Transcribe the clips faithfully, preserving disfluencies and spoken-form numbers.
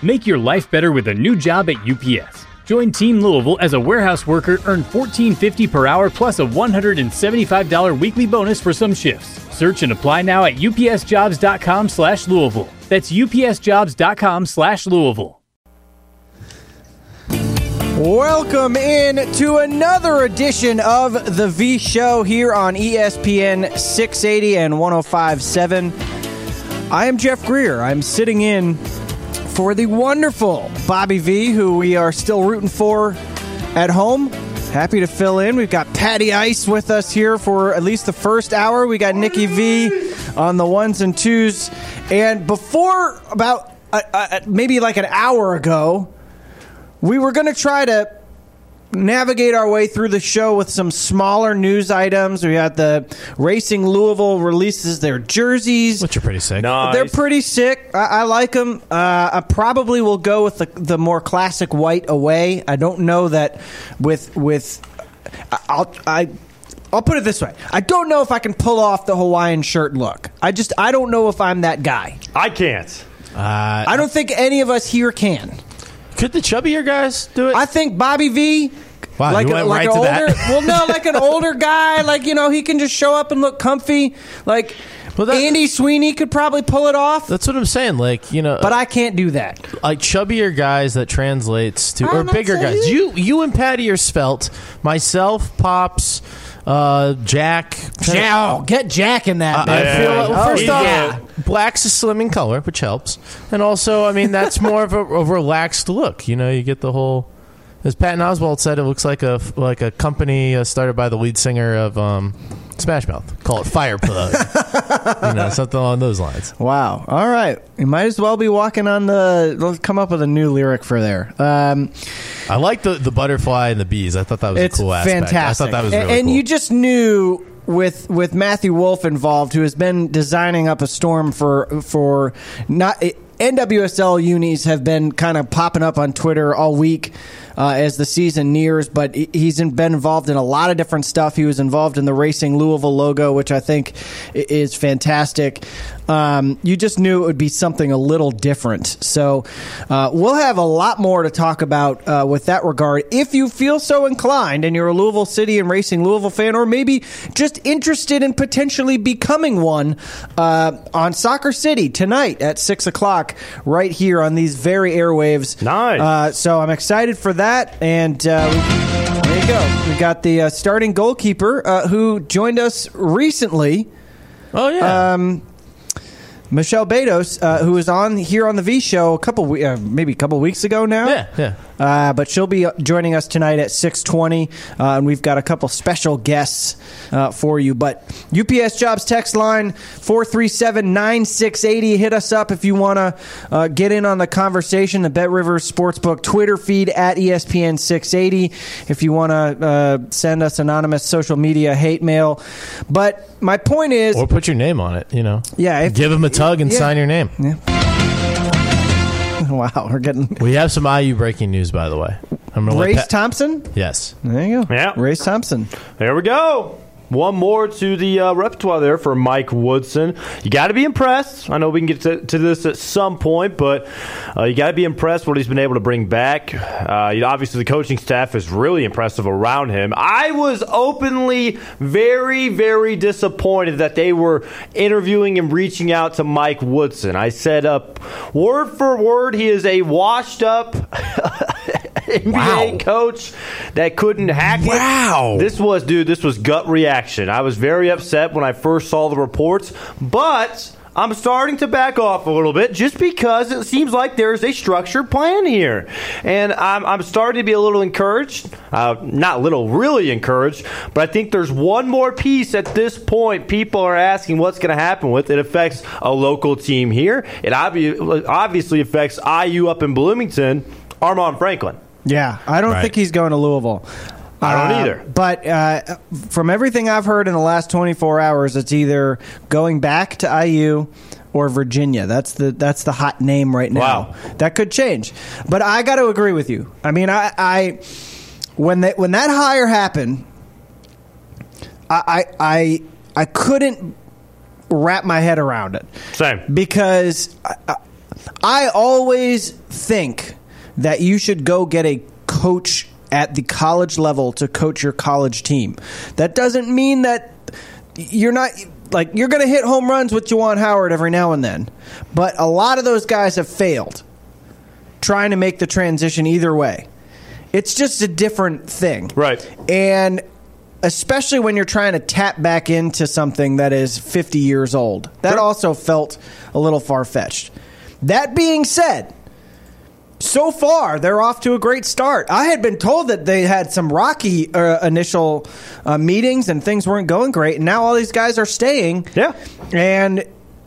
Make your life better with a new job at U P S. Join Team Louisville as a warehouse worker, earn fourteen fifty per hour plus a one hundred seventy-five dollars weekly bonus for some shifts. Search and apply now at upsjobs.com slash Louisville. That's upsjobs.com slash Louisville. Welcome in to another edition of The V Show here on E S P N six eighty and one oh five point seven. I am Jeff Greer. I'm sitting in for the wonderful Bobby V, who we are still rooting for at home. Happy to fill in. We've got Patty Ice with us here for at least the first hour. We got Nikki V on the ones and twos. And before, about uh, uh, maybe like an hour ago, we were going to try to navigate our way through the show with some smaller news items. We had the Racing Louisville releases their jerseys, which are pretty sick. Nice. They're pretty sick. I, I like them. Uh, I probably will go with the, the more classic white away. I don't know that with with I'll I. I'll put it this way. I don't know if I can pull off the Hawaiian shirt look. I just I don't know if I'm that guy. I can't. Uh, I don't think any of us here can. Could the chubbier guys do it? I think Bobby V, wow, like, you a, went like right an to older, that. well, no, like an older guy, like, you know, he can just show up and look comfy. Like, well, that, Andy Sweeney could probably pull it off. That's what I'm saying. Like, you know, but I can't do that. Like chubbier guys that translates to, I'm or bigger saying. guys. You, you and Patty are svelte. Myself, Pops. Uh, Jack, Jack, oh, get Jack in that. I, I Yeah. feel like, well, Oh, first off, yeah. black's a slim in color, which helps, and also, I mean, that's more of a, a relaxed look. You know, you get the whole. As Patton Oswalt said, it looks like a like a company uh, started by the lead singer of um, Smash Mouth. Call it Fireplug. You know, something along those lines. Wow. All right. You might as well be walking on the. Let's come up with a new lyric for there. Um, I like the, the butterfly and the bees. I thought that was it's a cool aspect. fantastic. I thought that was and, really and cool. you just knew with with Matthew Wolf involved, who has been designing up a storm for for not. N W S L unis have been kind of popping up on Twitter all week uh, as the season nears, but he's been involved in a lot of different stuff. He was involved in the Racing Louisville logo, which I think is fantastic. Um, you just knew it would be something a little different. So uh, we'll have a lot more to talk about uh, with that regard. If you feel so inclined and you're a Louisville City and Racing Louisville fan, or maybe just interested in potentially becoming one, uh, on Soccer City tonight at six o'clock right here on these very airwaves. Nice. Uh, so I'm excited for that. And uh, there you go. We got the uh, starting goalkeeper uh, who joined us recently. Oh, yeah. Um, Michelle Betos, uh, who was on here on the V Show a couple, we- uh, maybe a couple weeks ago now. Yeah, yeah. Uh, but she'll be joining us tonight at six twenty, uh, and we've got a couple special guests uh, for you. But U P S Jobs text line four three seven, nine six eight zero. Hit us up if you want to uh, get in on the conversation. The Bet Rivers Sportsbook Twitter feed at E S P N six eighty if you want to uh, send us anonymous social media hate mail. But my point is... Or put your name on it, you know. Yeah. If, Give them a tug and yeah. sign your name. Yeah. Wow, we're getting... We have some I U breaking news, by the way. I'm gonna let Race Pat- Thompson? Yes. There you go. Yeah. Race Thompson. There we go. One more to the uh, repertoire there for Mike Woodson. You got to be impressed. I know we can get to, to this at some point, but uh, you got to be impressed what he's been able to bring back. Uh, you know, obviously, the coaching staff is really impressive around him. I was openly very, very disappointed that they were interviewing and reaching out to Mike Woodson. I said, uh, word for word, he is a washed-up N B A Wow. coach that couldn't hack it. Wow. This was, dude, this was gut reaction. I was very upset when I first saw the reports, but I'm starting to back off a little bit just because it seems like there's a structured plan here. And I'm, I'm starting to be a little encouraged. Uh, not little, really encouraged. But I think there's one more piece at this point people are asking what's going to happen with. It affects a local team here. It obvi- obviously affects I U up in Bloomington, Armand Franklin. Yeah, I don't Right. think he's going to Louisville. I don't Uh, either. But uh, from everything I've heard in the last twenty-four hours, it's either going back to I U or Virginia. That's the that's the hot name right now. Wow. That could change. But I got to agree with you. I mean, I, I when that when that hire happened, I I I, I couldn't wrap my head around it. Same. Because I, I, I always think that you should go get a coach at the college level to coach your college team. That doesn't mean that you're not like you're going to hit home runs with Juwan Howard every now and then, but a lot of those guys have failed trying to make the transition either way. It's just a different thing. Right. And especially when you're trying to tap back into something that is fifty years old. That Sure. also felt a little far-fetched. That being said, so far, they're off to a great start. I had been told that they had some rocky uh, initial uh, meetings and things weren't going great, and now all these guys are staying. Yeah. And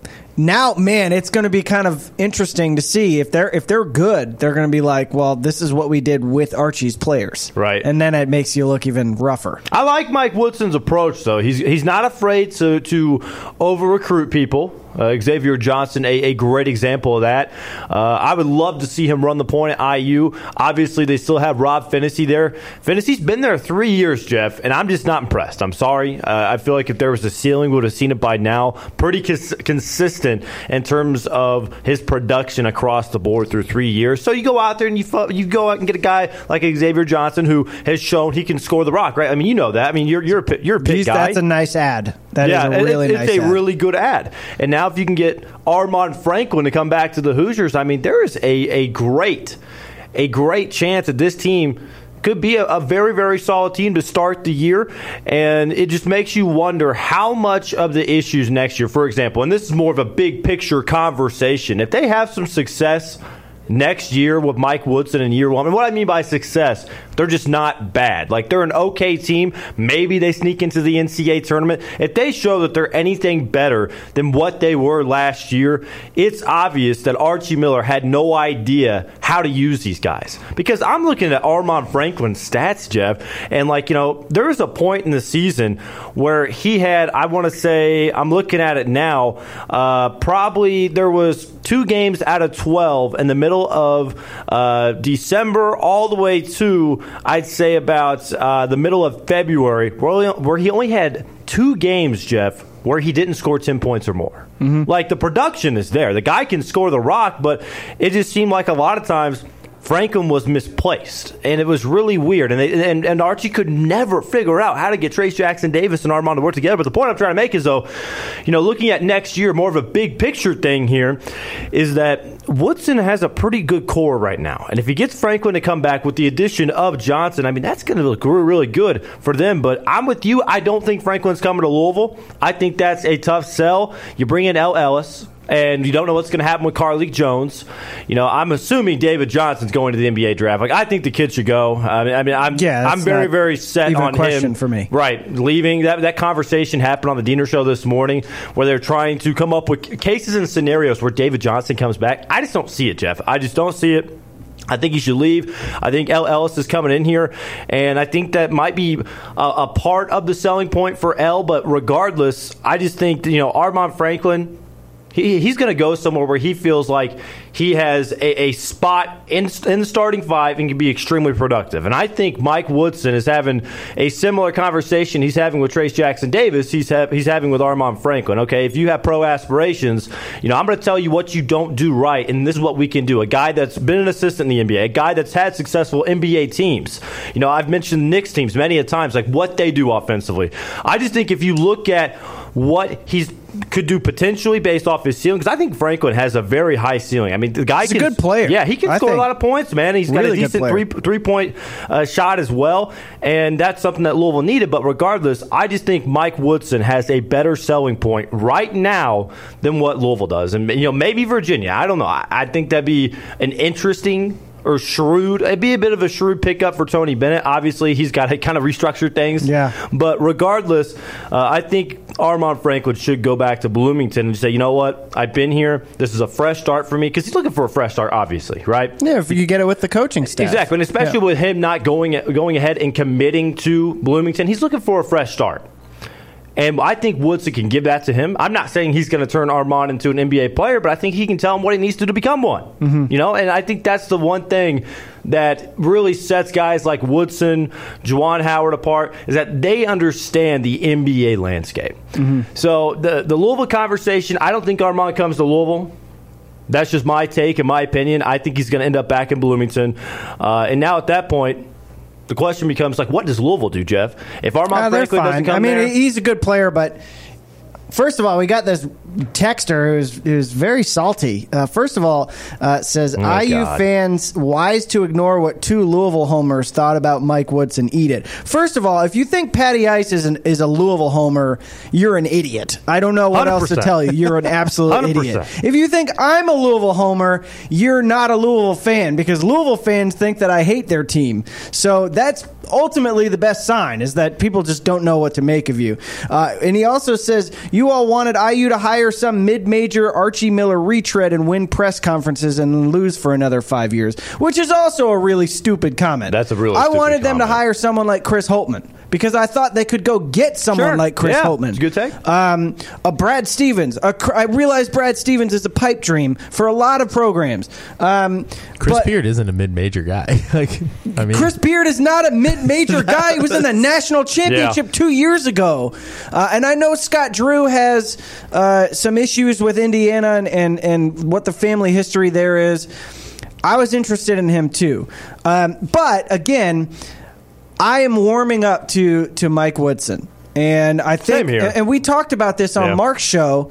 now, man, it's going to be kind of interesting to see if they're if they're good. They're going to be like, well, this is what we did with Archie's players, Right. And then it makes you look even rougher. I like Mike Woodson's approach, though. He's he's not afraid to to over recruit people. Uh, Xavier Johnson, a, a great example of that. Uh, I would love to see him run the point at I U. Obviously, they still have Rob Finney there. Finney's been there three years, Jeff, and I'm just not impressed. I'm sorry. Uh, I feel like if there was a ceiling, we would have seen it by now. Pretty cons- consistent in terms of his production across the board through three years. So you go out there and you you go out and get a guy like Xavier Johnson who has shown he can score the rock, right? I mean, you know that. I mean, you're you're a pit, you're a pit Jeez, guy. That's a nice ad. That yeah, is a really it's, nice it's a ad. really good ad. And now if you can get Armand Franklin to come back to the Hoosiers, I mean, there is a, a great, a great chance that this team could be a, a very, very solid team to start the year. And it just makes you wonder how much of the issues next year, for example, and this is more of a big picture conversation, if they have some success next year with Mike Woodson in year one. And what I mean by success, they're just not bad. Like, they're an okay team. Maybe they sneak into the N C double A tournament. If they show that they're anything better than what they were last year, it's obvious that Archie Miller had no idea how to use these guys. Because I'm looking at Armand Franklin's stats, Jeff, and, like, you know, there was a point in the season where he had, I want to say, I'm looking at it now, uh, probably there was two games out of twelve in the middle of uh, December all the way to, I'd say, about uh, the middle of February, where, where he only had two games, Jeff, where he didn't score ten points or more. Mm-hmm. Like, the production is there. The guy can score the rock, but it just seemed like a lot of times Franklin was misplaced, and it was really weird. And, they, and and Archie could never figure out how to get Trace Jackson Davis and Armand to work together. But the point I'm trying to make is, though, you know, looking at next year, more of a big picture thing here, is that Woodson has a pretty good core right now. And if he gets Franklin to come back with the addition of Johnson, I mean, that's going to look really good for them. But I'm with you. I don't think Franklin's coming to Louisville. I think that's a tough sell. You bring in El Ellis, and you don't know what's going to happen with Carlik Jones. You know, I'm assuming David Johnson's going to the N B A draft. Like, I think the kid should go. I mean, I mean I'm yeah, I'm very, very set even on a question him. For me, right? Leaving that that conversation happened on the Diener Show this morning, where they're trying to come up with cases and scenarios where David Johnson comes back. I just don't see it, Jeff. I just don't see it. I think he should leave. I think El Ellis is coming in here, and I think that might be a, a part of the selling point for El. But regardless, I just think, you know, Armand Franklin, He, he's going to go somewhere where he feels like he has a, a spot in, in the starting five and can be extremely productive. And I think Mike Woodson is having a similar conversation he's having with Trace Jackson Davis. He's ha- he's having with Armand Franklin. Okay, if you have pro aspirations, you know, I'm going to tell you what you don't do right, and this is what we can do. A guy that's been an assistant in the N B A, a guy that's had successful N B A teams. You know, I've mentioned Knicks teams many a times, like what they do offensively. I just think if you look at what he's could do potentially based off his ceiling, because I think Franklin has a very high ceiling. I mean, the guy he's can, a good player. Yeah, he can I score think. a lot of points, man. He's got Really a decent three three point uh, shot as well, and that's something that Louisville needed. But regardless, I just think Mike Woodson has a better selling point right now than what Louisville does, and, you know, maybe Virginia. I don't know. I, I think that'd be an interesting or shrewd. It'd be a bit of a shrewd pickup for Tony Bennett. Obviously, he's got to kind of restructure things. Yeah. But regardless, uh, I think Armand Franklin should go back to Bloomington and say, you know what, I've been here. This is a fresh start for me, because he's looking for a fresh start, obviously, right? Yeah, if you get it with the coaching staff. Exactly, and especially yeah. with him not going going ahead and committing to Bloomington, he's looking for a fresh start. And I think Woodson can give that to him. I'm not saying he's going to turn Armand into an N B A player, but I think he can tell him what he needs to do to become one. Mm-hmm. You know, and I think that's the one thing that really sets guys like Woodson, Juwan Howard apart, is that they understand the N B A landscape. Mm-hmm. So the the Louisville conversation, I don't think Armand comes to Louisville. That's just my take and my opinion. I think he's going to end up back in Bloomington. Uh, and now at that point, the question becomes, like, what does Louisville do, Jeff? If Armand uh, Franklin doesn't come I mean, there, he's a good player, but first of all, we got this texter who's, who's very salty. Uh, first of all, uh, says, Oh, I U God. fans wise to ignore what two Louisville homers thought about Mike Woodson. Eat it. First of all, if you think Patty Ice is, an, is a Louisville homer, you're an idiot. I don't know what one hundred else to percent. tell you. You're an absolute one hundred idiot. percent. If you think I'm a Louisville homer, you're not a Louisville fan, because Louisville fans think that I hate their team. So that's ultimately the best sign, is that people just don't know what to make of you. Uh, and he also says, you all wanted I U to hire some mid-major Archie Miller retread and win press conferences and lose for another five years, which is also a really stupid comment. That's a really I stupid wanted them to comment. hire someone like Chris Holtman, because I thought they could go get someone Sure. like Chris Yeah, Holtman. it's a good take. Um, a Brad Stevens. A, I realize Brad Stevens is a pipe dream for a lot of programs. Um, Chris but Beard isn't a mid-major guy. like, I mean, Chris Beard is not a mid-major guy. He was in the national championship Yeah. two years ago. Uh, and I know Scott Drew has uh, some issues with Indiana and, and, and what the family history there is. I was interested in him too. Um, but, again, I am warming up to, to Mike Woodson. And I think, Same here. and we talked about this on Yeah. Mark's show.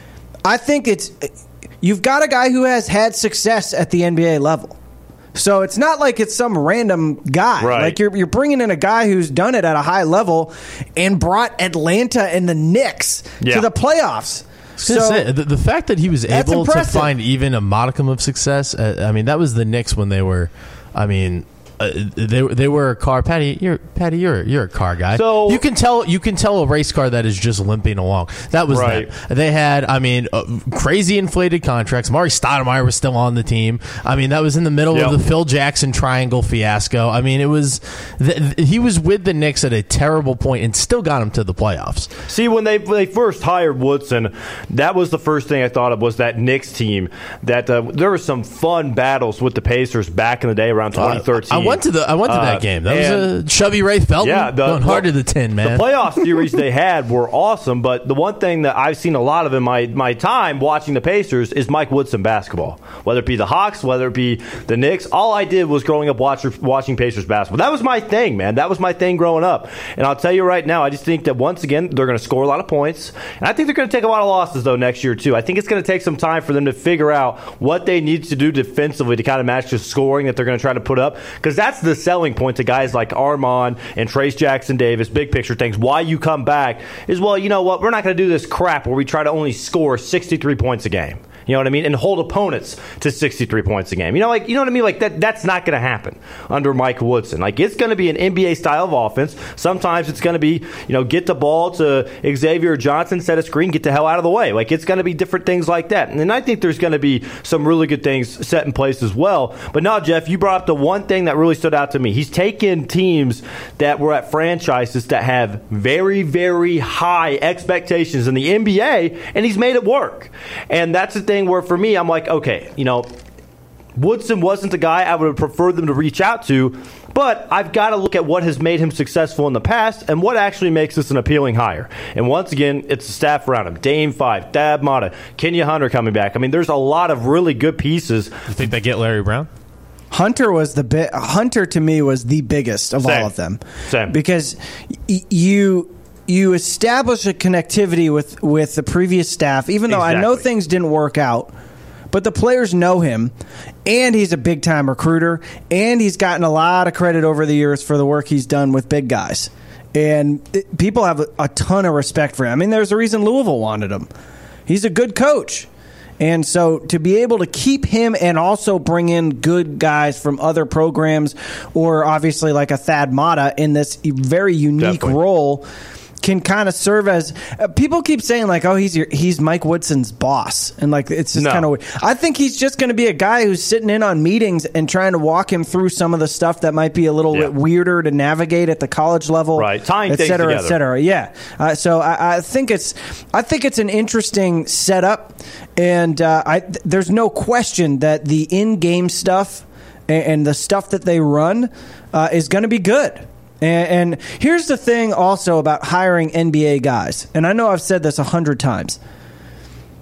I think it's, you've got a guy who has had success at the N B A level. So it's not like it's some random guy. Right. Like you're you're bringing in a guy who's done it at a high level and brought Atlanta and the Knicks Yeah. to the playoffs. I was gonna So say, the, the fact that he was That's able to impressive. find even a modicum of success, uh, I mean, that was the Knicks when they were, I mean, uh, they they were a car. Patty, you're Patty, you're you're a car guy. So- you can tell you can tell a race car that is just limping along. That was Right. them. They had, I mean, uh, crazy inflated contracts. Maury Stoudemire was still on the team. I mean, that was in the middle Yep. of the Phil Jackson triangle fiasco. I mean, it was th- th- he was with the Knicks at a terrible point and still got him to the playoffs. See, when they when they first hired Woodson, that was the first thing I thought of, was that Knicks team. That uh, there were some fun battles with the Pacers back in the day around twenty thirteen. I went to the I went to Uh, that game. That was and- a chubby Ray Felton Yeah, the- going hard well, to the tin, man. The playoff series they had were awesome, but the one thing that I've seen a lot of in my, my time watching the Pacers is Mike Woodson basketball. Whether it be the Hawks, whether it be the Knicks, all I did was growing up watch, watching Pacers basketball. That was my thing, man. That was my thing growing up. And I'll tell you right now, I just think that once again, they're going to score a lot of points. And I think they're going to take a lot of losses, though, next year, too. I think it's going to take some time for them to figure out what they need to do defensively to kind of match the scoring that they're going to try to put up. Because that's the selling point to guys like Armand and Trace Jackson Davis, big picture things. Why you come back is, well, you know what? We're not going to do this crap where we try to only score sixty-three points a game. You know what I mean? And hold opponents to sixty-three points a game. You know, like, you know what I mean? Like that that's not going to happen under Mike Woodson. Like, it's going to be an N B A style of offense. Sometimes it's going to be, you know, get the ball to Xavier Johnson, set a screen, get the hell out of the way. Like, it's going to be different things like that. And then I think there's going to be some really good things set in place as well. But now, Jeff, you brought up the one thing that really stood out to me. He's taken teams that were at franchises that have very, very high expectations in the N B A, and he's made it work. And that's the thing where, for me, I'm like, okay, you know, Woodson wasn't the guy I would have preferred them to reach out to, but I've got to look at what has made him successful in the past and what actually makes this an appealing hire. And once again, it's the staff around him. Dame Five, Thad Matta, Kenya Hunter coming back. I mean, there's a lot of really good pieces. You think they get Larry Brown? Hunter was the bi- Hunter to me was the biggest of Same. all of them. Same. Because y- you you establish a connectivity with, with the previous staff, even though I know Exactly. things didn't work out. But the players know him, and he's a big-time recruiter, and he's gotten a lot of credit over the years for the work he's done with big guys. And it, people have a, a ton of respect for him. I mean, there's a reason Louisville wanted him. He's a good coach. And so to be able to keep him and also bring in good guys from other programs, or obviously like a Thad Matta in this very unique Definitely. role, can kind of serve as uh, people keep saying like, oh, he's your, he's Mike Woodson's boss, and like it's just No. kind of weird. I think he's just going to be a guy who's sitting in on meetings and trying to walk him through some of the stuff that might be a little Yeah. bit weirder to navigate at the college level, Right. Tying et things cetera, et together. cetera. Yeah. Uh, so I, I think it's I think it's an interesting setup, and uh, I th- there's no question that the in-game stuff and, and the stuff that they run uh, is going to be good. And, and here's the thing also about hiring N B A guys, and I know I've said this a hundred times.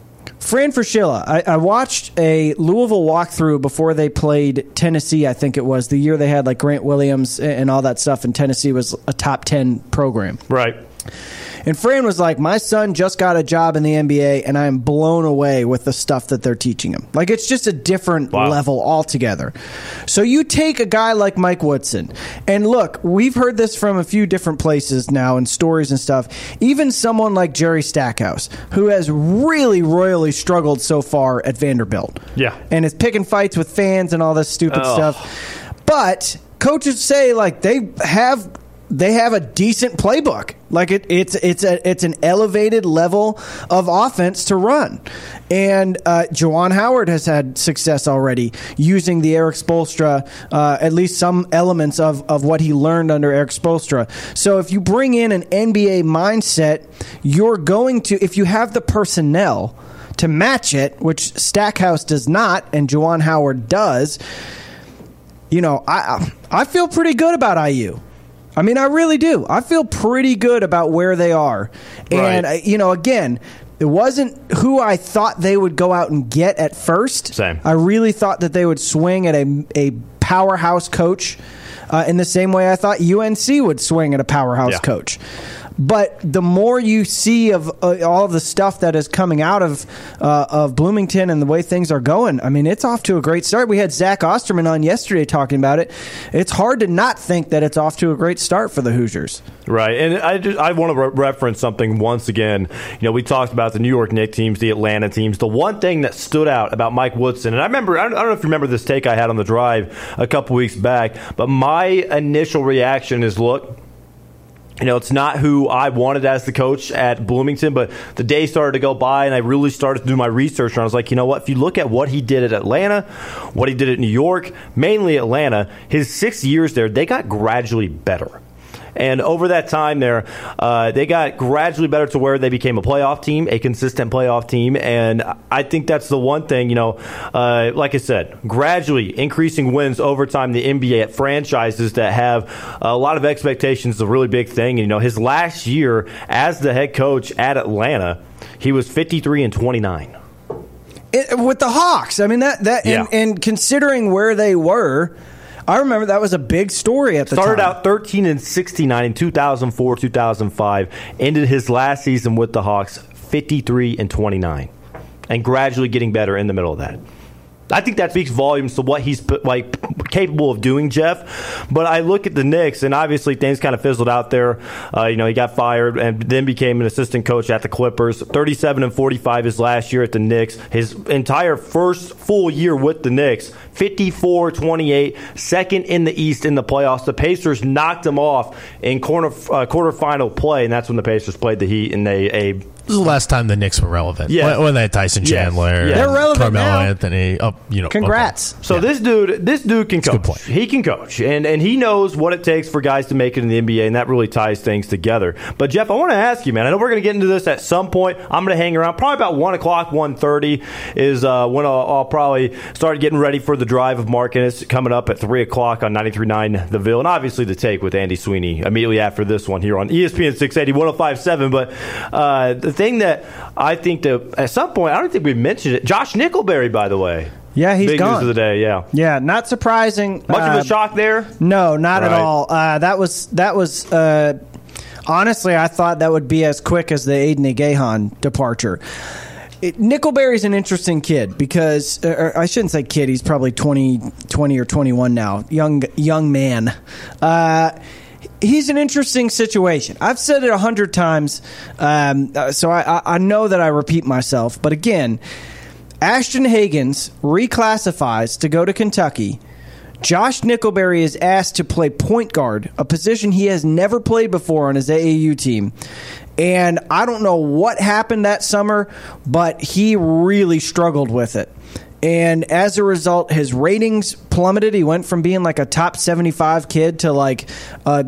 Fran Fraschilla, I, I watched a Louisville walkthrough before they played Tennessee, I think it was, the year they had like Grant Williams and all that stuff, and Tennessee was a top ten program. Right. And Fran was like, my son just got a job in the N B A, and I am blown away with the stuff that they're teaching him. Like, it's just a different wow. level altogether. So you take a guy like Mike Woodson, and look, we've heard this from a few different places now and stories and stuff. Even someone like Jerry Stackhouse, who has really royally struggled so far at Vanderbilt. Yeah. And is picking fights with fans and all this stupid oh. stuff. But coaches say, like, they have... They have a decent playbook. Like it, it's it's a it's an elevated level of offense to run, and uh, Juwan Howard has had success already using the Eric Spoelstra, uh, at least some elements of, of what he learned under Eric Spoelstra. So if you bring in an N B A mindset, you're going to, if you have the personnel to match it, which Stackhouse does not, and Juwan Howard does. You know, I I feel pretty good about I U. I mean, I really do. I feel pretty good about where they are. And, right. you know, again, it wasn't who I thought they would go out and get at first. Same. I really thought that they would swing at a, a powerhouse coach uh, in the same way I thought U N C would swing at a powerhouse yeah. coach. But the more you see of uh, all of the stuff that is coming out of uh, of Bloomington and the way things are going, I mean, it's off to a great start. We had Zach Osterman on yesterday talking about it. It's hard to not think that it's off to a great start for the Hoosiers. Right, and I just, I want to re- reference something once again. You know, we talked about the New York Knicks teams, the Atlanta teams. The one thing that stood out about Mike Woodson, and I remember, I don't, I don't know if you remember this take I had on the drive a couple weeks back, but my initial reaction is, look, you know, it's not who I wanted as the coach at Bloomington, but the day started to go by, and I really started to do my research, and I was like, you know what? If you look at what he did at Atlanta, what he did at New York, mainly Atlanta, his six years there, they got gradually better. And over that time there, uh, they got gradually better to where they became a playoff team, a consistent playoff team. And I think that's the one thing, you know, uh, like I said, gradually increasing wins over time in the N B A at franchises that have a lot of expectations is a really big thing. And, you know, his last year as the head coach at Atlanta, he was fifty-three and twenty-nine. It, with the Hawks. I mean, that, that yeah. and, and considering where they were, I remember that was a big story at the Started time. Started out thirteen and sixty-nine in two thousand four, two thousand five. Ended his last season with the Hawks fifty-three and twenty-nine, and gradually getting better in the middle of that. I think that speaks volumes to what he's like capable of doing, Jeff. But I look at the Knicks, and obviously things kind of fizzled out there. Uh, you know, he got fired and then became an assistant coach at the Clippers. thirty-seven and forty-five his last year at the Knicks. His entire first full year with the Knicks, fifty-four twenty-eight, second in the East in the playoffs. The Pacers knocked him off in corner uh, quarterfinal play, and that's when the Pacers played the Heat in a, a This is the last time the Knicks were relevant. Yeah. When, when they had Tyson Chandler, Yes. They're and relevant Carmelo now. Anthony. Oh, you know, Congrats. okay. So Yeah. this dude, this dude can That's a good coach. point. He can coach, and and he knows what it takes for guys to make it in the N B A, and that really ties things together. But Jeff, I want to ask you, man. I know we're going to get into this at some point. I'm going to hang around probably about one o'clock, one thirty is uh, when I'll, I'll probably start getting ready for the drive of Mark Ennis coming up at three o'clock on ninety-three point nine The Ville, and obviously the take with Andy Sweeney immediately after this one here on E S P N six eighty, one oh five point seven. But uh, the thing that I think that at some point, I don't think we mentioned it. Josh Nickelberry, by the way. Yeah, he's Big gone. news of the day, yeah. Yeah, not surprising. Much Uh, of a shock there? No, not at Right. all. Uh, that was that was uh, honestly, I thought that would be as quick as the Aiden Agahan departure. It, Nickelberry's an interesting kid because, or I shouldn't say kid. He's probably twenty, twenty or twenty-one now. Young young man. Uh, He's an interesting situation. I've said it a hundred times, um, so I, I know that I repeat myself. But again, Ashton Hagans reclassifies to go to Kentucky. Josh Nickelberry is asked to play point guard, a position he has never played before on his A A U team. And I don't know what happened that summer, but he really struggled with it. And as a result, his ratings plummeted. He went from being like a top seventy-five kid to like a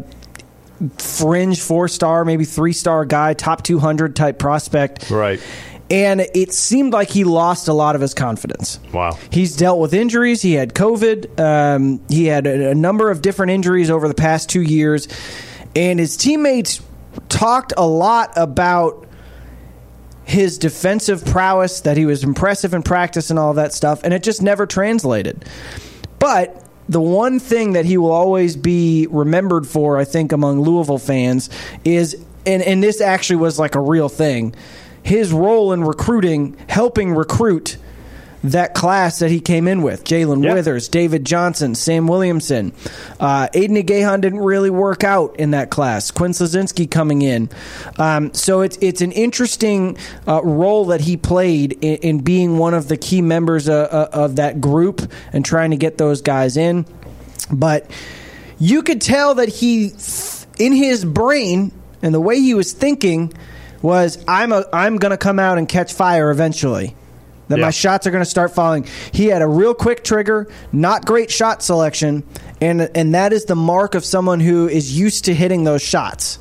fringe four-star, maybe three-star guy, top two hundred type prospect. Right. And it seemed like he lost a lot of his confidence. Wow. He's dealt with injuries. He had COVID. Um, he had a, a number of different injuries over the past two years. And his teammates talked a lot about his defensive prowess, that he was impressive in practice and all that stuff, and it just never translated. But the one thing that he will always be remembered for, I think, among Louisville fans is, and, and this actually was like a real thing, his role in recruiting, helping recruit that class that he came in with. Jalen yep. Withers, David Johnson, Sam Williamson. Uh, Aiden Agahan didn't really work out in that class. Quinn Slazinski coming in. Um, so it's it's an interesting uh, role that he played in, in being one of the key members uh, uh, of that group and trying to get those guys in. But you could tell that he, in his brain and the way he was thinking, was I'm a, I'm going to come out and catch fire eventually. That yeah. my shots are going to start falling. He had a real quick trigger, not great shot selection, and and that is the mark of someone who is used to hitting those shots.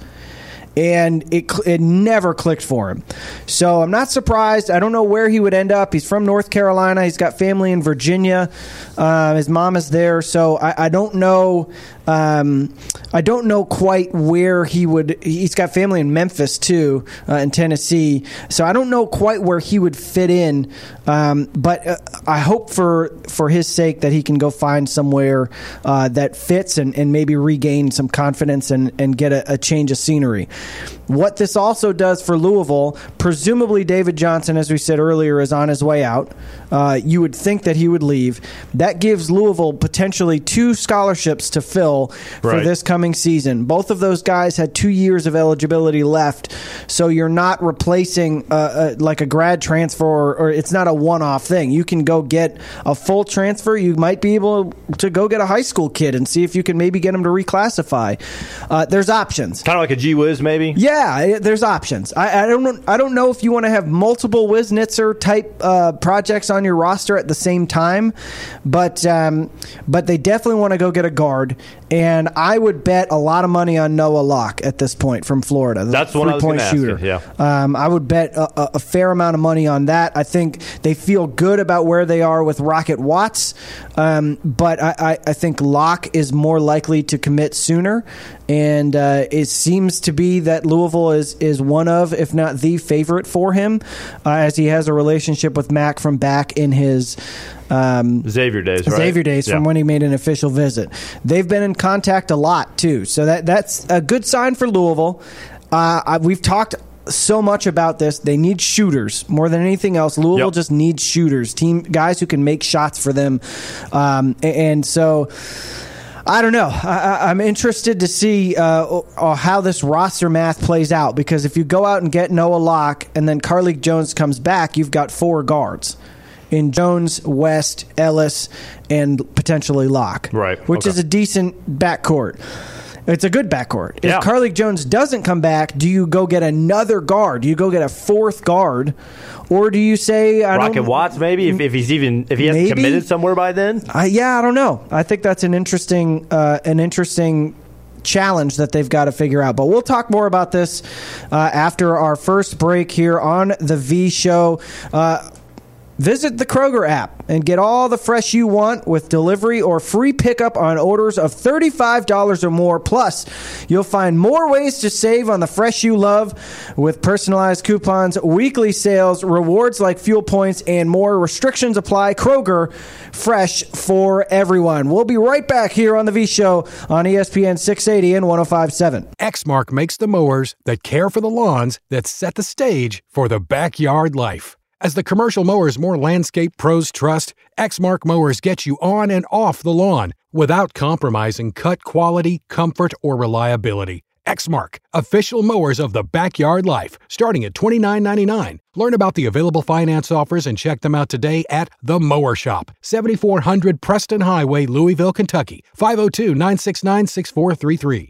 And it it never clicked for him. So I'm not surprised. I don't know where he would end up. He's from North Carolina. He's got family in Virginia. Uh, his mom is there. So I, I don't know. Um, I don't know quite where he would. He's got family in Memphis too, uh, in Tennessee. So I don't know quite where he would fit in. Um, but uh, I hope for for his sake that he can go find somewhere uh, that fits and, and maybe regain some confidence and, and get a, a change of scenery. What this also does for Louisville, presumably David Johnson, as we said earlier, is on his way out. Uh, you would think that he would leave. That gives Louisville potentially two scholarships to fill for right. this coming season. Both of those guys had two years of eligibility left, so you're not replacing uh, uh, like a grad transfer, or, or it's not a one-off thing. You can go get a full transfer. You might be able to go get a high school kid and see if you can maybe get him to reclassify. Uh, there's options. Kind of like a G Wiz, maybe? Yeah, there's options. I, I don't know, I don't know if you want to have multiple Wisnitzer type uh, projects on your roster at the same time, but um, but they definitely want to go get a guard. And I would bet a lot of money on Noah Locke at this point from Florida. That's what I was going to ask you, yeah. Um, I would bet a, a fair amount of money on that. I think they feel good about where they are with Rocket Watts, um, but I, I, I think Locke is more likely to commit sooner. And uh, it seems to be that Louisville is, is one of, if not the favorite for him, uh, as he has a relationship with Mac from back in his um, Xavier days, right? Xavier days yeah. from when he made an official visit. They've been in contact a lot, too. So that that's a good sign for Louisville. Uh, I, we've talked so much about this. They need shooters more than anything else. Louisville yep. just needs shooters, team guys who can make shots for them. Um, and, and so... I don't know. I, I'm interested to see uh, how this roster math plays out, because if you go out and get Noah Locke and then Carlik Jones comes back, you've got four guards in Jones, West, Ellis, and potentially Locke, right? Which okay. is a decent backcourt. It's a good backcourt. Yeah. If Carlik Jones doesn't come back, do you go get another guard? Do you go get a fourth guard? Or do you say I Rocket don't, Watts maybe if, if he's even if he hasn't maybe? committed somewhere by then? Uh, yeah, I don't know. I think that's an interesting uh, an interesting challenge that they've got to figure out. But we'll talk more about this uh, after our first break here on the V Show. Uh, Visit the Kroger app and get all the fresh you want with delivery or free pickup on orders of thirty-five dollars or more. Plus, you'll find more ways to save on the fresh you love with personalized coupons, weekly sales, rewards like fuel points, and more. Restrictions apply. Kroger, fresh for everyone. We'll be right back here on the V Show on E S P N six eighty and one oh five point seven. Exmark makes the mowers that care for the lawns that set the stage for the backyard life. As the commercial mowers more landscape pros trust, Exmark mowers get you on and off the lawn without compromising cut quality, comfort, or reliability. Exmark, official mowers of the backyard life, starting at twenty-nine ninety-nine. Learn about the available finance offers and check them out today at The Mower Shop, seventy-four hundred Preston Highway, Louisville, Kentucky, five oh two, nine six nine, six four three three.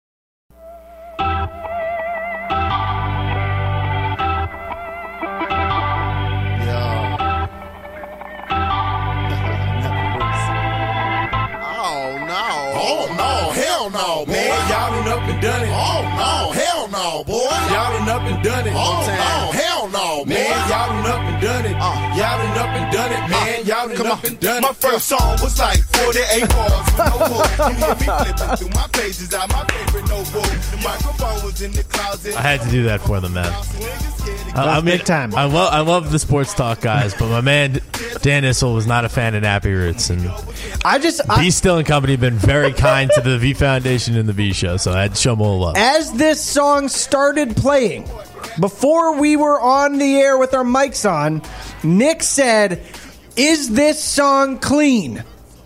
No, man, y'all done up and done it. Oh, no, hell no, boy. Y'all done up and done it. Oh, no, hell no. No, man, y'all done up and done it. Uh, y'all done up and done it, man. Y'all done up and done it. My first song was like forty-eight bars with no book. You hear me flipping through my pages out my favorite notebook. The microphone was in the closet. I had to do that for them, man. I, I mean, big time. I love I love the sports talk guys, but my man Dan Issel was not a fan of Nappy Roots, and I just B I, Still and Company have been very kind to the V Foundation and the V Show, so I had to show them a little love. as this song started playing, before we were on the air with our mics on, Nick said, "Is this song clean?"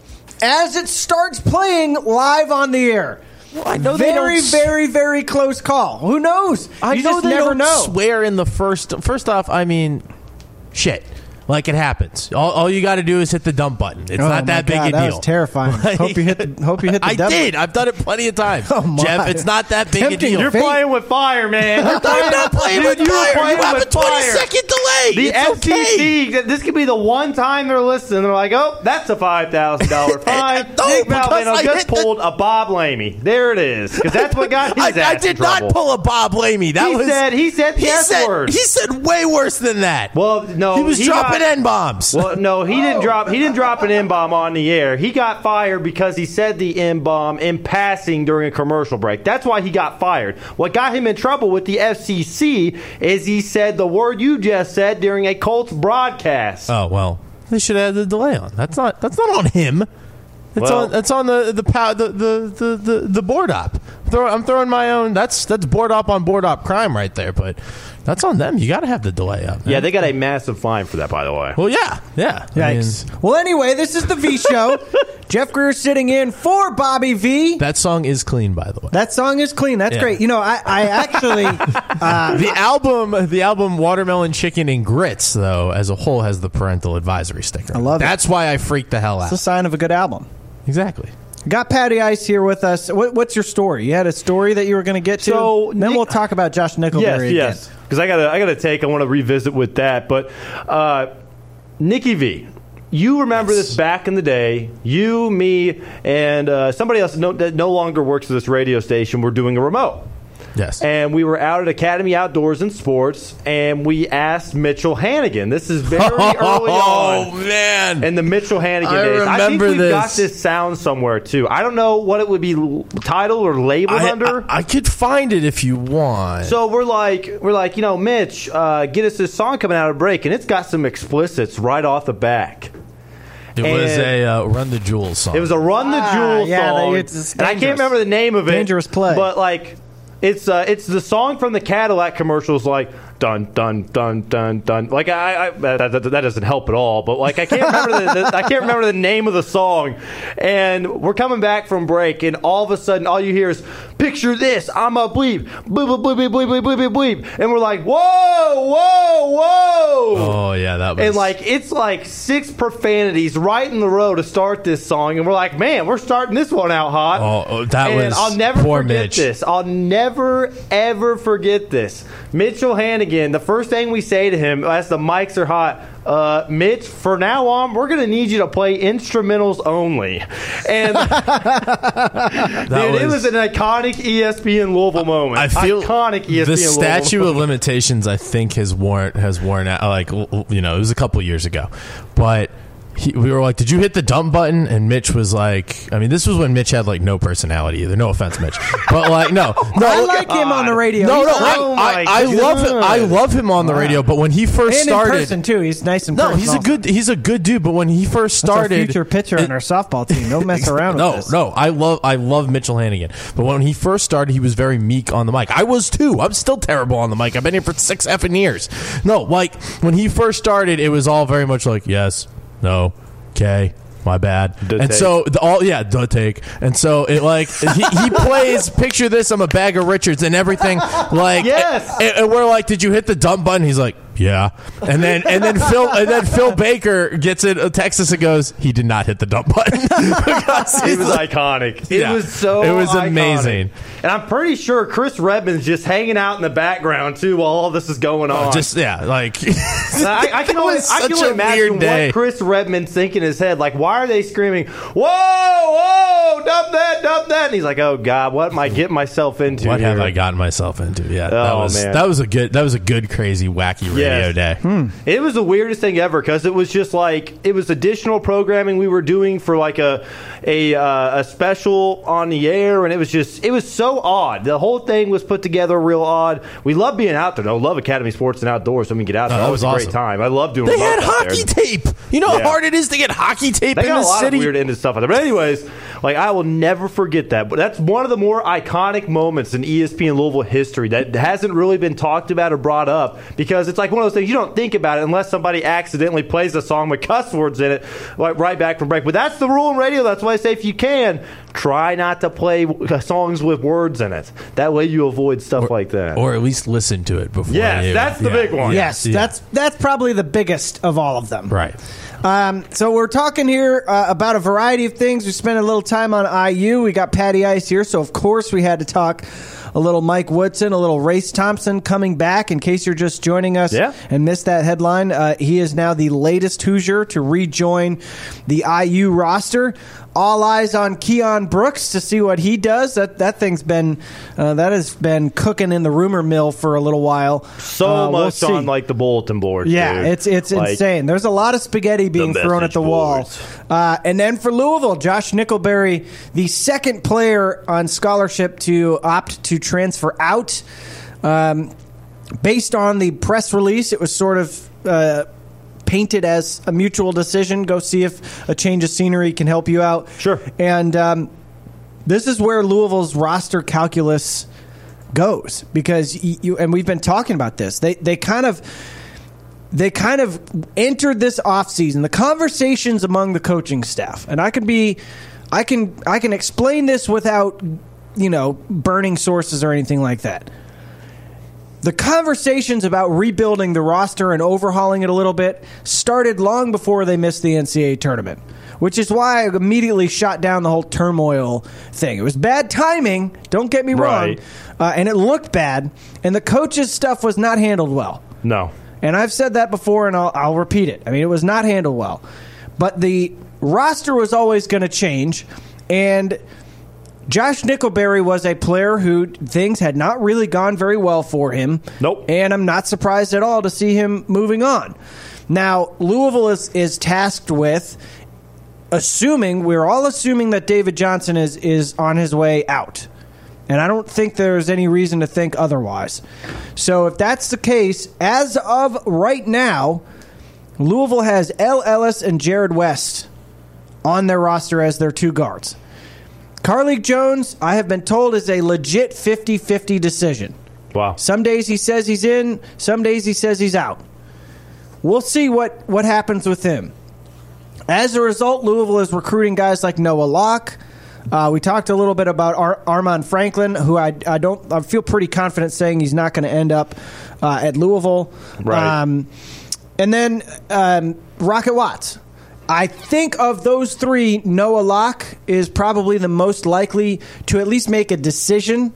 As it starts playing live on the air. Well, I know they very, don't- very, very close call. Who knows? I you know just they never don't know. swear in the first. First off, I mean, shit. Like it happens. All, all you got to do is hit the dump button. It's Oh, not that my big God, a that deal. was terrifying. Like- hope you hit the, hope you hit the I dump did. I've done it plenty of times, Oh, my. Jeff. It's not that big Tempting. a deal. You're Fate. playing with fire, man. You're I'm not playing Dude, with you were fire. playing You have a with twenty fire. second delay. The It's F C okay. C, th- this could be the one time they're listening. They're like, oh, that's a five thousand dollars fine. No, Nick because Valvano I just hit the- pulled a Bob Lamey. There it is. Because that's what got his I, ass I did in trouble. not pull a Bob Lamey. That he was said, he said the he S said word. he said way worse than that. Well, no. he was dropping got- N bombs. Well, no, he didn't drop. He didn't drop an N bomb on the air. He got fired because he said the N bomb in passing during a commercial break. That's why he got fired. What got him in trouble with the F C C is he said the word you just said during a Colts broadcast. Oh well, they should have the delay on. That's not. That's not on him. It's Well- on. That's on the the pow, the, the the the the board op. Throw, I'm throwing my own. That's that's board op on board op crime right there. But that's on them. You got to have the delay up. Man. Yeah, they got a massive fine for that, by the way. Well, yeah, yeah. I mean, Yikes. Well, anyway, this is the V Show. Jeff Greer sitting in for Bobby V. that song is clean, by the way. That song is clean. That's Yeah. great. You know, I, I actually, uh, The album, the album Watermelon Chicken and Grits, though, as a whole, has the parental advisory sticker. I love it. That's why I freaked the hell it's a out. sign of a good album. Exactly. Got Patty Ice here with us. What, what's your story? You had a story that you were going to get to. So, then Nick- we'll talk about Josh Nickelberry Yes, again. yes. Because I got a, I got a take. I want to revisit with that. But uh, Nikki V, you remember Yes. this back in the day. You, me, and uh, somebody else no, that no longer works at this radio station were doing a remote. Yes. And we were out at Academy Outdoors and Sports, and we asked Mitchell Hannigan. This is very early Oh, on. man. And the Mitchell Hannigan I days. I think remember we've this. got this sound somewhere, too. I don't know what it would be l- titled or labeled I, under. I, I could find it if you want. So we're like, we're like, you know, Mitch, uh, get us this song coming out of break, and it's got some explicits right off the back. it was and- a uh, Run the Jewels song. It was a Run the Ah, Jewel yeah, song, they- it's and I can't dangerous. remember the name of it. Dangerous play. but like, it's uh, it's the song from the Cadillac commercials, like dun dun dun dun dun. Like I, I that, that, that doesn't help at all. But like I can't remember the, the I can't remember the name of the song. And we're coming back from break, and all of a sudden, all you hear is picture this. I'm a bleep, bleep bleep bleep bleep bleep bleep bleep bleep, and we're like, whoa, whoa, whoa. Oh, yeah, that was. And like it's like six profanities right in the row to start this song, and we're like, man, we're starting this one out hot. Oh, oh, that and was I'll never poor forget Mitch. this. I'll never ever forget this. Mitchell Hannigan. The first thing we say to him as the mics are hot, uh, Mitch, for now on, we're gonna need you to play instrumentals only. And that dude, it was an iconic E S P N Louisville moment. I feel iconic E S P N the Louisville statute of moment. limitations. I think has worn has worn out. Like you know, it was a couple years ago, but he, we were like, "Did you hit the dump button?" And Mitch was like, "I mean, this was when Mitch had like no personality either. No offense, Mitch, but like, no, no, I like him on the radio. no, He's no. great. Oh I, my I, I love him. I love him on the Wow. radio. But when he first And started, in person too. He's nice in no, person. he's a also. good. He's a good dude. But when he first That's our started, future pitcher it- on our softball team. Don't mess around no, with this. no, I love I love Mitchell Hannigan. But when he first started, he was very meek on the mic. I was too. I'm still terrible on the mic. I've been here for six effing years. No, like when he first started, it was all very much like yes, no, okay. My bad. Duh and take. so the, all yeah, duh take. And so it like he, he plays. Picture this: I'm a bag of Richards and everything. Like Yes. and, and we're like, did you hit the dump button? He's like, yeah. And then and then Phil and then Phil Baker gets it. Uh, Texas and goes, he did not hit the dump button. Because It he's was like- iconic. It Yeah. was so It was iconic. amazing. And I'm pretty sure Chris Redman's just hanging out in the background too while all this is going on. Just yeah, like I, I can That only, was I can such only a imagine weird day. what Chris Redman's thinking in his head. Like, why are they screaming, whoa, whoa, dump that, dump that? that? And he's like, oh God, what am I getting myself into? What here? have I gotten myself into? Yeah, Oh, that was man. that was a good that was a good crazy wacky radio Yes. day. Hmm. It was the weirdest thing ever because it was just like it was additional programming we were doing for like a a uh, a special on the air, and it was just it was so odd. The whole thing was put together real odd. We love being out there. though. love Academy Sports and Outdoors. So we can get out there. Oh, that that was was a great awesome. time. I love doing. They remote had out hockey there. tape. You know Yeah. how hard it is to get hockey tape They in got the a lot city. of weird ended stuff out there. But anyways, like I will never forget that. But that's one of the more iconic moments in E S P N Louisville history that hasn't really been talked about or brought up because it's like one of those things you don't think about it unless somebody accidentally plays a song with cuss words in it, like right back from break. But that's the rule in radio. That's why I say if you can, try not to play songs with words in it. That way you avoid stuff like that. Or at least listen to it before. Yes, you, that's the yeah. big one. Yes, Yeah. that's that's probably the biggest of all of them. Right. Um, so we're talking here uh, about a variety of things. We spent a little time on I U. We got Patty Ice here, so of course we had to talk a little Mike Woodson, a little Race Thompson coming back. In case you're just joining us Yeah. and missed that headline, uh, he is now the latest Hoosier to rejoin the I U roster. All eyes on Keon Brooks to see what he does. That that thing's been uh, that has been cooking in the rumor mill for a little while. So Uh, we'll much see. on like the bulletin board. Yeah, dude. it's it's Like, insane. There's a lot of spaghetti being thrown at message the wall. boards. Uh, and then for Louisville, Josh Nickelberry, the second player on scholarship to opt to transfer out. Um, based on the press release, it was sort of uh, painted as a mutual decision. Go see if a change of scenery can help you out. Sure. And um, this is where Louisville's roster calculus goes because y- you and we've been talking about this. They they kind of they kind of entered this offseason, the conversations among the coaching staff. And I can be I can I can explain this without, you know, burning sources or anything like that. The conversations about rebuilding the roster and overhauling it a little bit started long before they missed the N C double A tournament, which is why I immediately shot down the whole turmoil thing. It was bad timing, don't get me wrong, Right. uh, and it looked bad, and the coaches' stuff was not handled well. No. And I've said that before, and I'll, I'll repeat it. I mean, it was not handled well. But the roster was always going to change, and Josh Nickelberry was a player who things had not really gone very well for him. Nope. And I'm not surprised at all to see him moving on. Now, Louisville is, is tasked with assuming, we're all assuming that David Johnson is, is on his way out. And I don't think there's any reason to think otherwise. So if that's the case, as of right now, Louisville has L. Ellis and Jared West on their roster as their two guards. Carlik Jones, I have been told, is a legit fifty-fifty decision. Wow. Some days he says he's in, some days he says he's out. We'll see what, what happens with him. As a result, Louisville is recruiting guys like Noah Locke. Uh, we talked a little bit about Ar- Armand Franklin, who I, I don't I feel pretty confident saying he's not going to end up uh, at Louisville. Right. Um, and then um, Rocket Watts. I think of those three, Noah Locke is probably the most likely to at least make a decision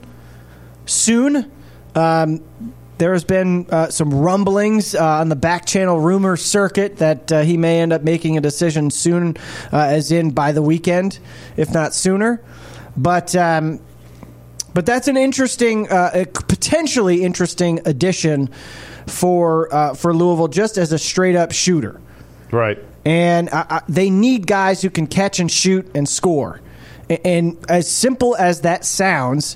soon. Um, there has been uh, some rumblings uh, on the back channel rumor circuit that uh, he may end up making a decision soon, uh, as in by the weekend, if not sooner. But um, but that's an interesting, uh, a potentially interesting addition for uh, for Louisville, just as a straight up shooter. Right. And I, I, they need guys who can catch and shoot and score. And, and as simple as that sounds,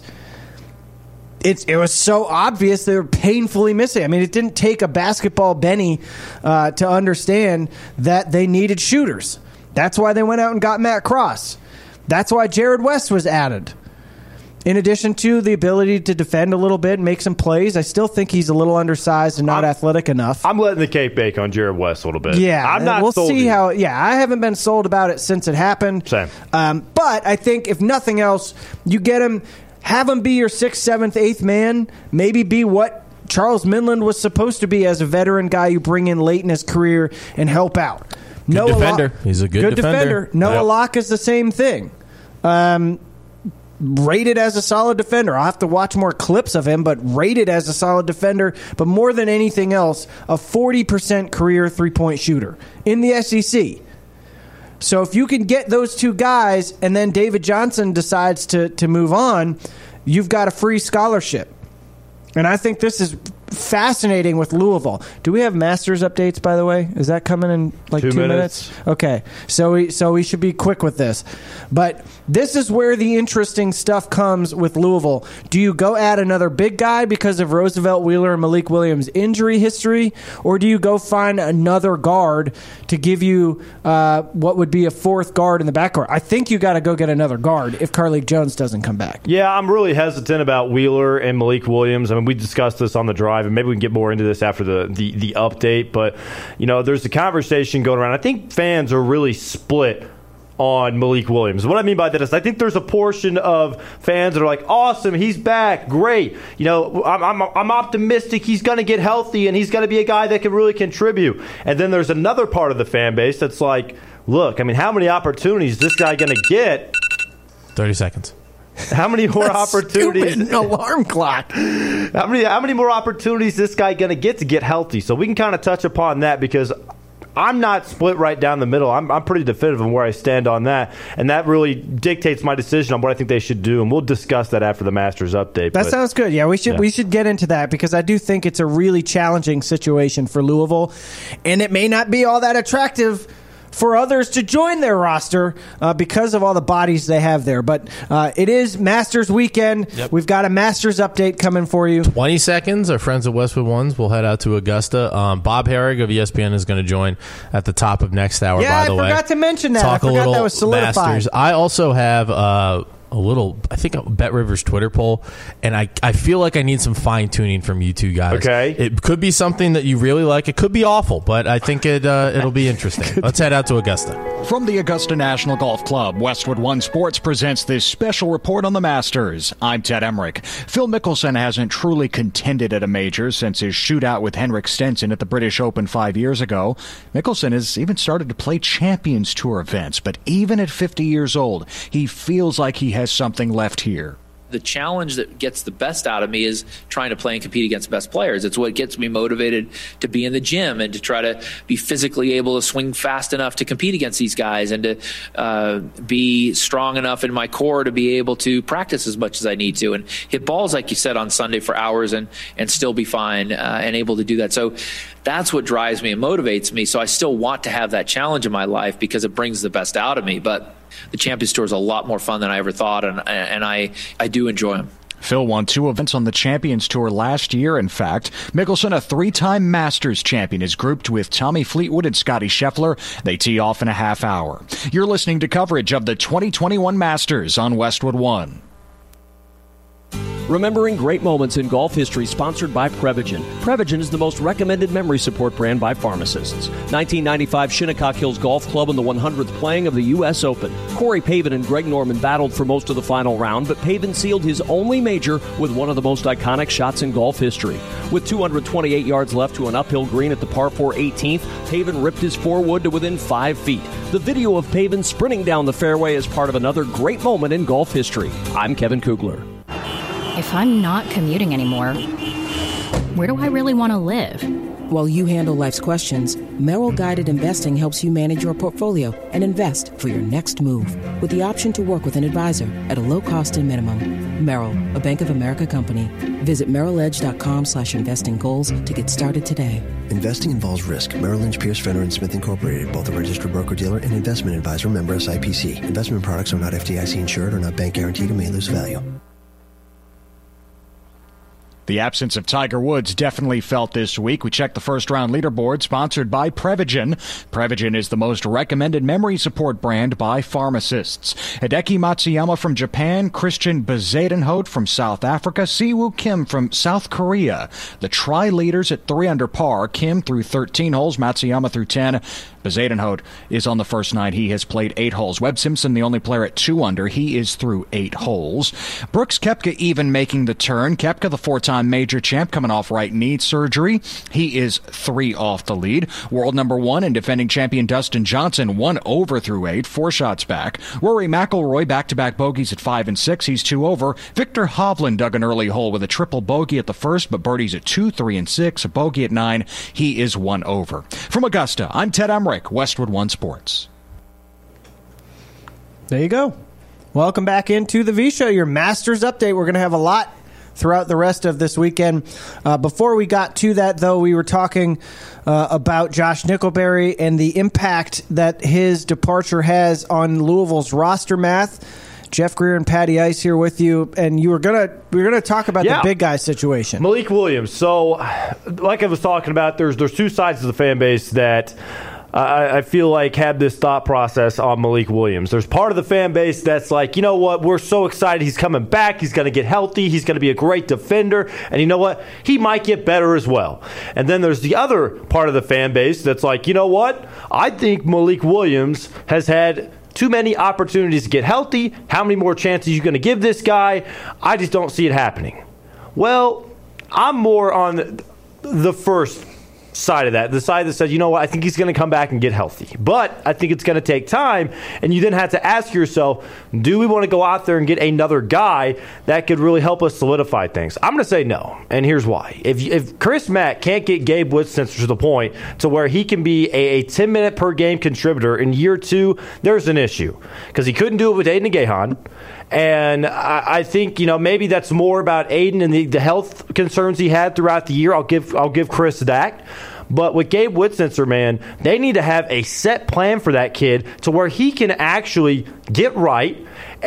it's, it was so obvious they were painfully missing. I mean, it didn't take a basketball Benny uh, to understand that they needed shooters. That's why they went out and got Matt Cross. That's why Jared West was added. In addition to the ability to defend a little bit and make some plays, I still think he's a little undersized and not I'm, athletic enough. I'm letting the cake bake on Jared West a little bit. Yeah, I'm not we'll sold see yet. how. Yeah, I haven't been sold about it since it happened. Same. Um, but I think if nothing else, you get him, have him be your sixth, seventh, eighth man. Maybe be what Charles Midland was supposed to be as a veteran guy you bring in late in his career and help out. Good Noah defender. Locke- He's a good defender. Noah Yep. Locke is the same thing. Um, rated as a solid defender. I'll have to watch more clips of him, but rated as a solid defender. But more than anything else, a forty percent career three-point shooter in the S E C. So if you can get those two guys and then David Johnson decides to, to move on, you've got a free scholarship. And I think this is fascinating with Louisville. Do we have Masters updates, by the way? Is that coming in like two, two minutes? minutes? Okay. So we, so we should be quick with this. But this is where the interesting stuff comes with Louisville. Do you go add another big guy because of Roosevelt Wheeler and Malik Williams' injury history? Or do you go find another guard to give you uh, what would be a fourth guard in the backcourt? I think you got to go get another guard if Carlik Jones doesn't come back. Yeah, I'm really hesitant about Wheeler and Malik Williams. I mean, we discussed this on the drive, and maybe we can get more into this after the, the, the update. But, you know, there's a conversation going around. I think fans are really split on Malik Williams. What I mean by that is I think there's a portion of fans that are like, awesome, he's back, great. You know, I'm, I'm, I'm optimistic he's going to get healthy and he's going to be a guy that can really contribute. And then there's another part of the fan base that's like, look, I mean, how many opportunities is this guy going to get? thirty seconds. How many more opportunities? Stupid alarm clock. How many how many more opportunities is this guy going to get to get healthy? So we can kind of touch upon that because I'm not split right down the middle. I'm, I'm pretty definitive on where I stand on that, and that really dictates my decision on what I think they should do. And we'll discuss that after the Masters update. That but, sounds good. Yeah, we should yeah. we should get into that because I do think it's a really challenging situation for Louisville, and it may not be all that attractive for others to join their roster uh, because of all the bodies they have there. But uh, it is Masters weekend. Yep. We've got a Masters update coming for you. twenty seconds. Our friends at Westwood Ones will head out to Augusta. Um, Bob Herrig of E S P N is going to join at the top of next hour, yeah, by the I way. forgot to mention that. Talk I a forgot little that was solidified. Masters. I also have uh, a little, I think, a Bet Rivers Twitter poll, and I, I feel like I need some fine-tuning from you two guys. Okay. It could be something that you really like. It could be awful, but I think it, uh, it'll be interesting. Let's head out to Augusta. From the Augusta National Golf Club, Westwood One Sports presents this special report on the Masters. I'm Ted Emmerich. Phil Mickelson hasn't truly contended at a major since his shootout with Henrik Stenson at the British Open five years ago. Mickelson has even started to play Champions Tour events, but even at fifty years old, he feels like he has something left here. The challenge that gets the best out of me is trying to play and compete against best players. It's what gets me motivated to be in the gym and to try to be physically able to swing fast enough to compete against these guys and to uh, be strong enough in my core to be able to practice as much as I need to and hit balls, like you said, on Sunday for hours and, and still be fine uh, and able to do that. So that's what drives me and motivates me. So I still want to have that challenge in my life because it brings the best out of me. But the Champions Tour is a lot more fun than I ever thought, and and I, I do enjoy them. Phil won two events on the Champions Tour last year, in fact. Mickelson, a three-time Masters champion, is grouped with Tommy Fleetwood and Scotty Scheffler. They tee off in a half hour. You're listening to coverage of the twenty twenty-one Masters on Westwood One. Remembering great moments in golf history, sponsored by Prevagen. Prevagen is the most recommended memory support brand by pharmacists. nineteen ninety-five Shinnecock Hills Golf Club in the one hundredth playing of the U S Open. Corey Pavin and Greg Norman battled for most of the final round, but Pavin sealed his only major with one of the most iconic shots in golf history. With two hundred twenty-eight yards left to an uphill green at the par four eighteenth, Pavin ripped his four wood to within five feet. The video of Pavin sprinting down the fairway is part of another great moment in golf history. I'm Kevin Kugler. If I'm not commuting anymore, where do I really want to live? While you handle life's questions, Merrill Guided Investing helps you manage your portfolio and invest for your next move with the option to work with an advisor at a low cost and minimum. Merrill, a Bank of America company. Visit merrilledge.com slash investing goals to get started today. Investing involves risk. Merrill Lynch, Pierce, Fenner, and Smith Incorporated, both a registered broker-dealer and investment advisor, member S I P C. Investment products are not F D I C insured or not bank guaranteed and may lose value. The absence of Tiger Woods definitely felt this week. We checked the first-round leaderboard, sponsored by Prevagen. Prevagen is the most recommended memory support brand by pharmacists. Hideki Matsuyama from Japan, Christian Bezuidenhout from South Africa, Siwoo Kim from South Korea. The tri-leaders at three under par. Kim through thirteen holes, Matsuyama through ten. Bezuidenhout is on the first nine. He has played eight holes. Webb Simpson, the only player at two under. He is through eight holes. Brooks Koepka even making the turn. Koepka, the four-time major champ, coming off right knee surgery. He is three off the lead. World number one and defending champion Dustin Johnson, one over through eight, four shots back. Rory McIlroy, back-to-back bogeys at five and six. He's two over. Victor Hovland dug an early hole with a triple bogey at the first, but birdies at two, three, and six. A bogey at nine. He is one over. From Augusta, I'm Ted Emmerich, Westwood One Sports. There you go. Welcome back into the V Show, your Masters update. We're going to have a lot throughout the rest of this weekend. Uh, before we got to that, though, we were talking uh, about Josh Nickelberry and the impact that his departure has on Louisville's roster math. Jeff Greer and Patty Ice here with you, and you were gonna we were gonna talk about yeah. the big guy situation. Malik Williams. So, like I was talking about, there's there's two sides to the fan base that I, I feel like have this thought process on Malik Williams. There's part of the fan base that's like, you know what, we're so excited he's coming back, he's going to get healthy, he's going to be a great defender, and you know what, he might get better as well. And then there's the other part of the fan base that's like, you know what, I think Malik Williams has had too many opportunities to get healthy. How many more chances are you going to give this guy? I just don't see it happening. Well, I'm more on the first side of that, the side that says, you know what, I think he's going to come back and get healthy. But I think it's going to take time, and you then have to ask yourself, do we want to go out there and get another guy that could really help us solidify things? I'm going to say no, and here's why. If if Chris Mack can't get Gabe Woodson to the point to where he can be a, a ten-minute-per-game contributor in year two, there's an issue. Because he couldn't do it with Aiden Gahan. And I, I think, you know, maybe that's more about Aiden and the, the health concerns he had throughout the year. I'll give I'll give Chris that. But with Gabe Woodsenser, man, they need to have a set plan for that kid to where he can actually get right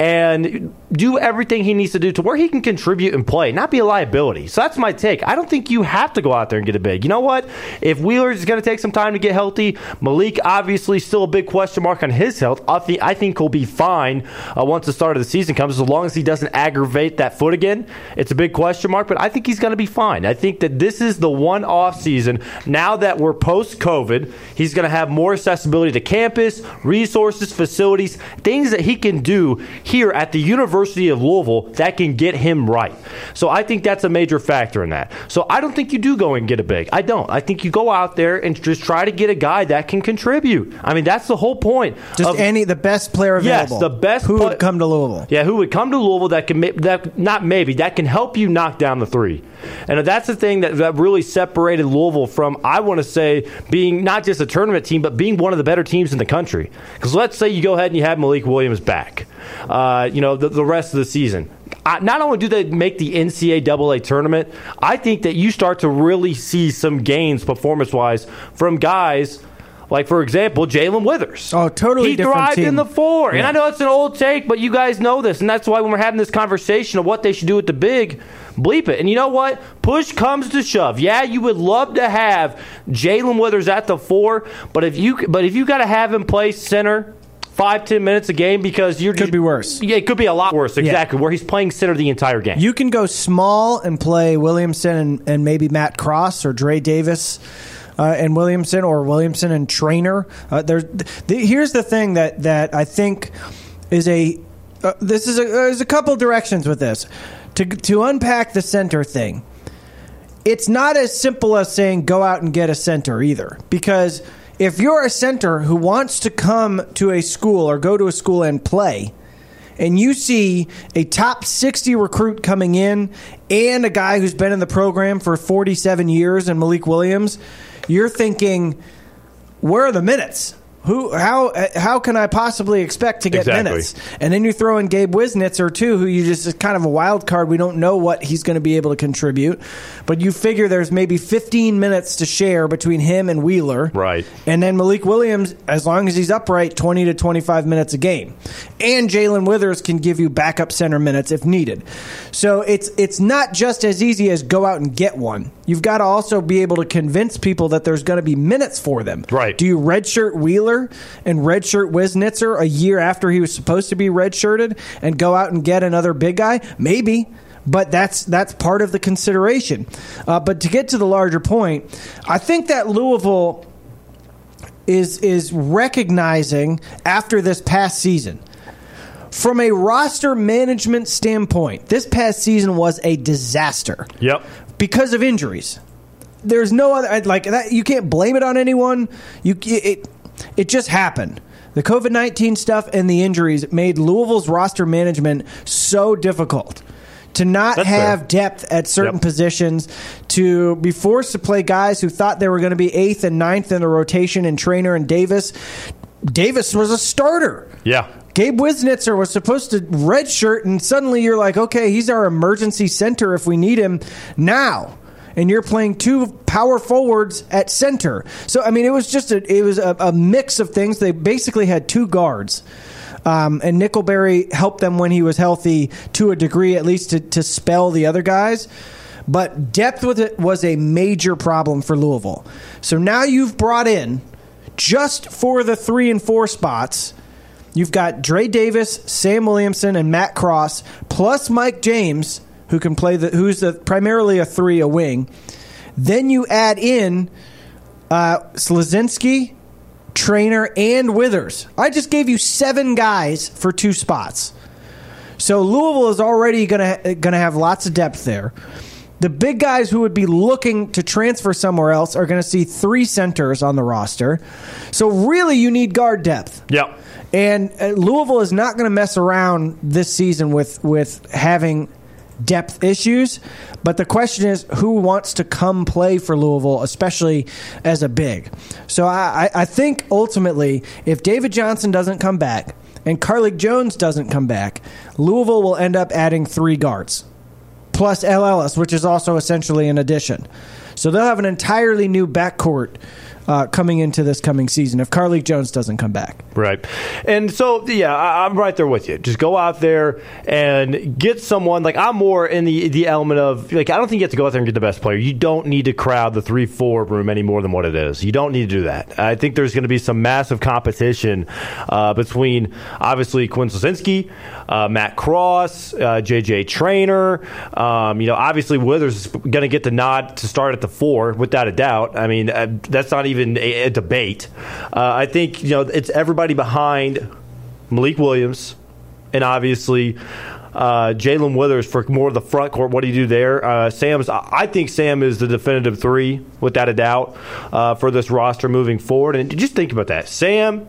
and do everything he needs to do to where he can contribute and play, not be a liability. So that's my take. I don't think you have to go out there and get it big. You know what? If Wheeler is going to take some time to get healthy, Malik obviously still a big question mark on his health. I think, I think he'll be fine uh, once the start of the season comes, as long as he doesn't aggravate that foot again. It's a big question mark, but I think he's going to be fine. I think that this is the one off season. Now that we're post-COVID, he's going to have more accessibility to campus, resources, facilities, things that he can do here at the University of Louisville that can get him right. So I think that's a major factor in that. So I don't think you do go and get a big. I don't. I think you go out there and just try to get a guy that can contribute. I mean, that's the whole point. Just of, any the best player available. Yes, the best. Who pl- would come to Louisville? Yeah, who would come to Louisville that can that not maybe that can help you knock down the three. And that's the thing that, that really separated Louisville from, I want to say, being not just a tournament team, but being one of the better teams in the country. Because let's say you go ahead and you have Malik Williams back, uh, you know, the, the rest of the season. I, not only do they make the N C double A tournament, I think that you start to really see some gains performance-wise from guys like, for example, Jalen Withers. Oh, totally he different thrived team. in the four. Yeah. And I know it's an old take, but you guys know this. And that's why when we're having this conversation of what they should do with the big, bleep it. And you know what? Push comes to shove. Yeah, you would love to have Jalen Withers at the four, but if you but if you got to have him play center five, ten minutes a game because you're could be worse. Yeah, it could be a lot worse, exactly, yeah. Where he's playing center the entire game. You can go small and play Williamson and, and maybe Matt Cross or Dre Davis uh, and Williamson, or Williamson and Trainer. Uh, there's the, here's the thing that, that I think is a uh, this is a there's a couple directions with this. To to unpack the center thing, it's not as simple as saying go out and get a center either, because if you're a center who wants to come to a school or go to a school and play, and you see a top sixty recruit coming in and a guy who's been in the program for forty-seven years and Malik Williams, you're thinking, where are the minutes? Who? How? How can I possibly expect to get exactly. minutes? And then you throw in Gabe Wisnitzer too, who you just is kind of a wild card. We don't know what he's going to be able to contribute, but you figure there's maybe fifteen minutes to share between him and Wheeler, right? And then Malik Williams, as long as he's upright, twenty to twenty-five minutes a game, and Jalen Withers can give you backup center minutes if needed. So it's it's not just as easy as go out and get one. You've got to also be able to convince people that there's going to be minutes for them. Right? Do you redshirt Wheeler and redshirt Wisnitzer a year after he was supposed to be redshirted and go out and get another big guy? Maybe, but that's that's part of the consideration. Uh, but to get to the larger point, I think that Louisville is is recognizing after this past season, from a roster management standpoint, this past season was a disaster. Yep. Because of injuries. There's no other, like that. You can't blame it on anyone. You it it just happened. The covid nineteen stuff and the injuries made Louisville's roster management so difficult to not That's have fair. depth at certain Yep. positions, to be forced to play guys who thought they were going to be eighth and ninth in the rotation, and Trainer and Davis. Davis was a starter. Yeah. Gabe Wisnitzer was supposed to redshirt, and suddenly you're like, okay, he's our emergency center if we need him now. And you're playing two power forwards at center. So, I mean, it was just a, it was a, a mix of things. They basically had two guards. Um, and Nickelberry helped them when he was healthy to a degree, at least to, to spell the other guys. But depth with it was a major problem for Louisville. So now you've brought in, just for the three and four spots, you've got Dre Davis, Sam Williamson, and Matt Cross, plus Mike James, who can play the who's the, primarily a three, a wing. Then you add in uh, Slazinski, Trainer, and Withers. I just gave you seven guys for two spots. So Louisville is already going to going to have lots of depth there. The big guys who would be looking to transfer somewhere else are going to see three centers on the roster. So really, you need guard depth. Yep. And uh, Louisville is not going to mess around this season with with having depth issues, but the question is who wants to come play for Louisville, especially as a big. So I, I think ultimately, if David Johnson doesn't come back and Carlik Jones doesn't come back, Louisville will end up adding three guards, plus L. Ellis, which is also essentially an addition. So they'll have an entirely new backcourt Uh, coming into this coming season if Carlik Jones doesn't come back. Right. And so, yeah, I, I'm right there with you. Just go out there and get someone. Like, I'm more in the the element of, like, I don't think you have to go out there and get the best player. You don't need to crowd the three four room any more than what it is. You don't need to do that. I think there's going to be some massive competition uh, between, obviously, Quinn Slazinski, uh, Matt Cross, uh, J J Trainer. Um, you know, obviously, Withers is going to get the nod to start at the four, without a doubt. I mean, uh, that's not even even a, a debate. Uh, I think, you know, it's everybody behind Malik Williams and obviously uh, Jalen Withers for more of the front court. What do you do there? Uh, Sam's. I think Sam is the definitive three, without a doubt, uh, for this roster moving forward. And just think about that: Sam,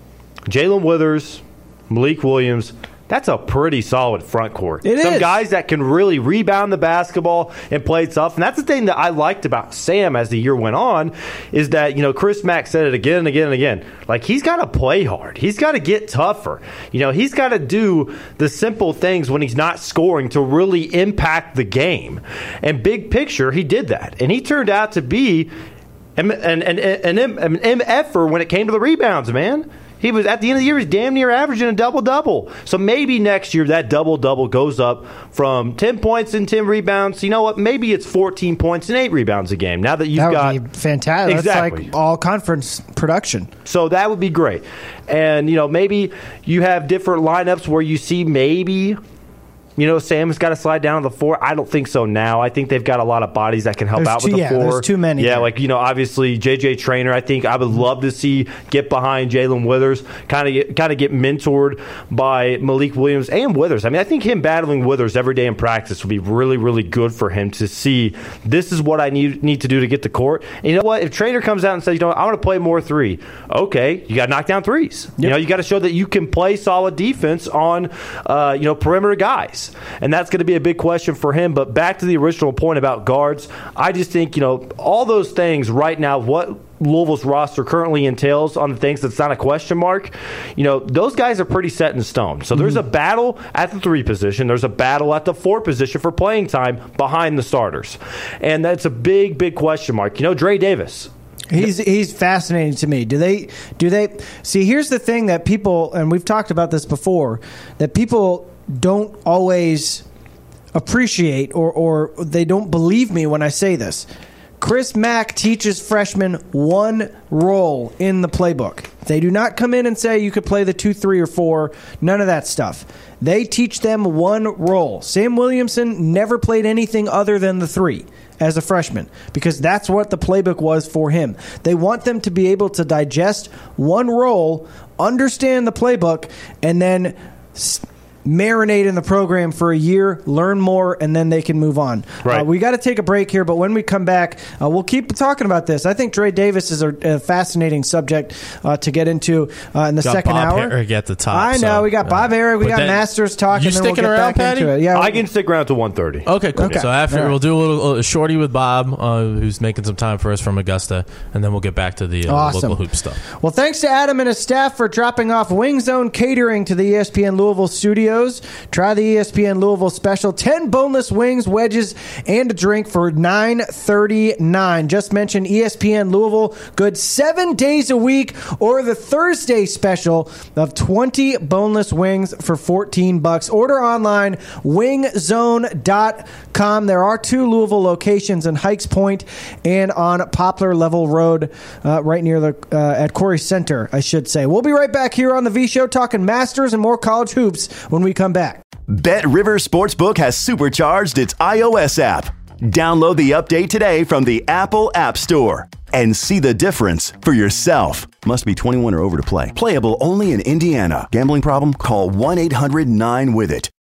Jalen Withers, Malik Williams. That's a pretty solid front court. It Some is. guys that can really rebound the basketball and play tough. And that's the thing that I liked about Sam as the year went on, is that, you know, Chris Mack said it again and again and again. Like, he's got to play hard. He's got to get tougher. You know, he's got to do the simple things when he's not scoring to really impact the game. And big picture, he did that. And he turned out to be an, an, an, an, an M F-er when it came to the rebounds, man. He was, at the end of the year, he's damn near averaging a double-double. So maybe next year that double-double goes up from ten points and ten rebounds. You know what? Maybe it's fourteen points and eight rebounds a game. Now that you've that would got be fantastic. Exactly. That's like all conference production. So that would be great. And, you know, maybe you have different lineups where you see maybe, you know, Sam's got to slide down to the four. I don't think so now. I think they've got a lot of bodies that can help There's out too, with the yeah, four. There's too many. Yeah, there. like, you know, obviously J J Trainer, I think I would love to see get behind Jalen Withers, kind of get, kind of get mentored by Malik Williams and Withers. I mean, I think him battling Withers every day in practice would be really, really good for him to see this is what I need need to do to get the court. And you know what? If Trainer comes out and says, you know, I want to play more three, okay, you got to knock down threes. Yep. You know, you got to show that you can play solid defense on, uh, you know, perimeter guys. And that's going to be a big question for him. But back to the original point about guards, I just think, you know, all those things right now, what Louisville's roster currently entails on the things that's not a question mark, you know, those guys are pretty set in stone. So there's a battle at the three position. There's a battle at the four position for playing time behind the starters. And that's a big, big question mark. You know, Dre Davis. He's he's fascinating to me. Do they do they see? Here's the thing that people, and we've talked about this before, that people don't always appreciate, or, or they don't believe me when I say this. Chris Mack teaches freshmen one role in the playbook. They do not come in and say you could play the two, three, or four. None of that stuff. They teach them one role. Sam Williamson never played anything other than the three as a freshman, because that's what the playbook was for him. They want them to be able to digest one role, understand the playbook, and then marinate in the program for a year, learn more, and then they can move on. Right. Uh, we got to take a break here, but when we come back, uh, we'll keep talking about this. I think Dre Davis is a, a fascinating subject uh, to get into uh, in the got second Bob hour. Herrick at the top. I know. so, we got Bob uh, Herrick. We but got then- Masters talking. You and then we'll sticking get around, back Patty? into it. Yeah, I can stick around to one thirty. Okay, cool. Okay. So after All right. we'll do a little a shorty with Bob, uh, who's making some time for us from Augusta, and then we'll get back to the uh, Awesome. local hoop stuff. Well, thanks to Adam and his staff for dropping off Wing Zone Catering to the E S P N Louisville studios. Try the E S P N Louisville special: ten boneless wings, wedges, and a drink for nine thirty-nine. Just mention E S P N Louisville, good seven days a week, or the Thursday special of twenty boneless wings for fourteen bucks. Order online, wing zone dot com. There are two Louisville locations in Hikes Point and on Poplar Level Road, uh, right near the uh, at Corey Center, I should say. We'll be right back here on the V Show talking Masters and more college hoops when we come back. Bet River Sportsbook has supercharged its iOS app. Download the update today from the Apple App Store and see the difference for yourself. Must be twenty-one or over to play. Playable only in Indiana. Gambling problem? Call one eight hundred nine with it.